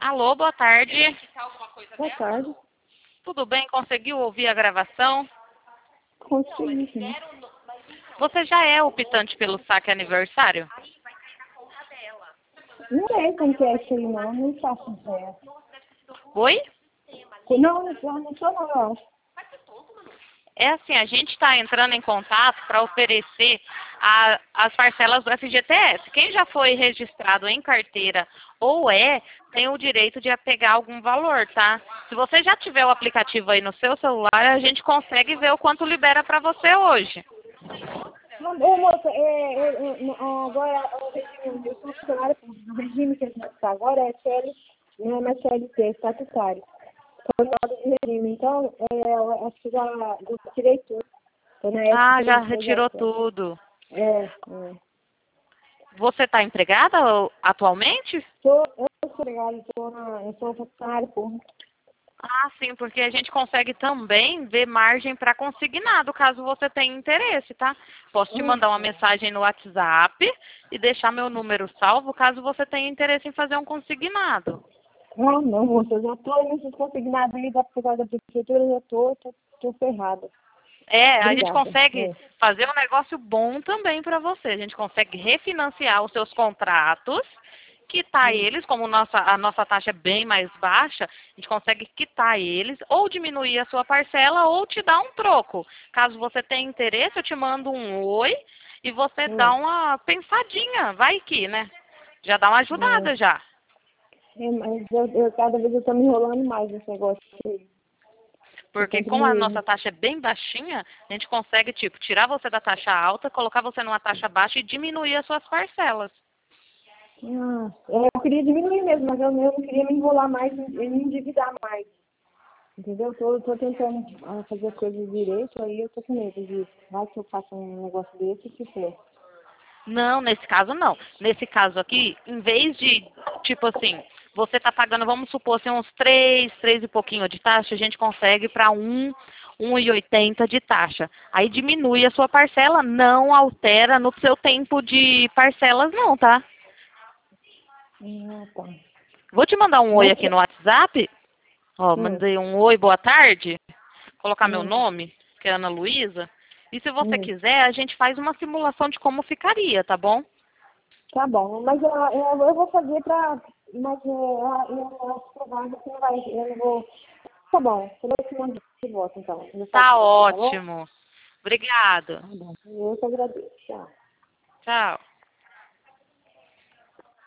Alô, boa tarde. Boa tarde. Tudo bem? Conseguiu ouvir a gravação? Consegui, sim. Você já é optante pelo saque aniversário? Não é como que é isso aí, não faço ideia. Oi? Não sou não, eu acho. É assim, a gente está entrando em contato para oferecer as parcelas do FGTS. Quem já foi registrado em carteira ou tem o direito de pegar algum valor, tá? Se você já tiver o aplicativo aí no seu celular, a gente consegue ver o quanto libera para você hoje. Ô, moça, agora o regime, eu sou funcionária pública, o regime que a gente está agora é não é mais CLT, é estatutário. Foi modo de regime, então, acho que já tirei tudo. Tô na época Já que eu retirou tudo. É. Você está empregada atualmente? Eu sou legal, eu sou funcionária pública. Sim, porque a gente consegue também ver margem para consignado, caso você tenha interesse, tá? Posso te mandar uma mensagem no WhatsApp e deixar meu número salvo, caso você tenha interesse em fazer um consignado. Não, moça, eu já tô nesses consignados aí da prefeitura, eu já tô ferrada. A gente Obrigada. consegue fazer um negócio bom também para você. A gente consegue refinanciar os seus contratos, quitar eles, como a nossa taxa é bem mais baixa, a gente consegue quitar eles, ou diminuir a sua parcela, ou te dar um troco. Caso você tenha interesse, eu te mando um oi e você dá uma pensadinha, vai que, né? Já dá uma ajudada já. Mas cada vez eu tô me enrolando mais nesse negócio aí. Porque como a nossa taxa é bem baixinha, a gente consegue, tirar você da taxa alta, colocar você numa taxa baixa e diminuir as suas parcelas. Eu queria diminuir mesmo, mas eu não queria me enrolar mais e me endividar mais. Entendeu? Tô tentando fazer as coisas direito, aí eu tô com medo disso. Vai que eu faço um negócio desse e que for. Não, nesse caso não. Nesse caso aqui, em vez de, assim, você tá pagando, vamos supor, assim, uns 3 e pouquinho de taxa, a gente consegue para 1,80 de taxa. Aí diminui a sua parcela, não altera no seu tempo de parcelas não, tá? Tá. Vou te mandar um oi aqui no WhatsApp. Ó, Hum, mandei um oi, boa tarde. Colocar meu hum, nome, que é Ana Luísa. E se você hum. quiser, a gente faz uma simulação de como ficaria, tá bom? Tá bom, mas eu vou fazer pra... Mas eu acho provável que não vai... Eu não vou... Tá bom, eu vou te mandar de volta, então. Eu faço Tá pra você, tá bom? ótimo. Obrigada. Tá bom. Eu que agradeço. Tchau. Tchau.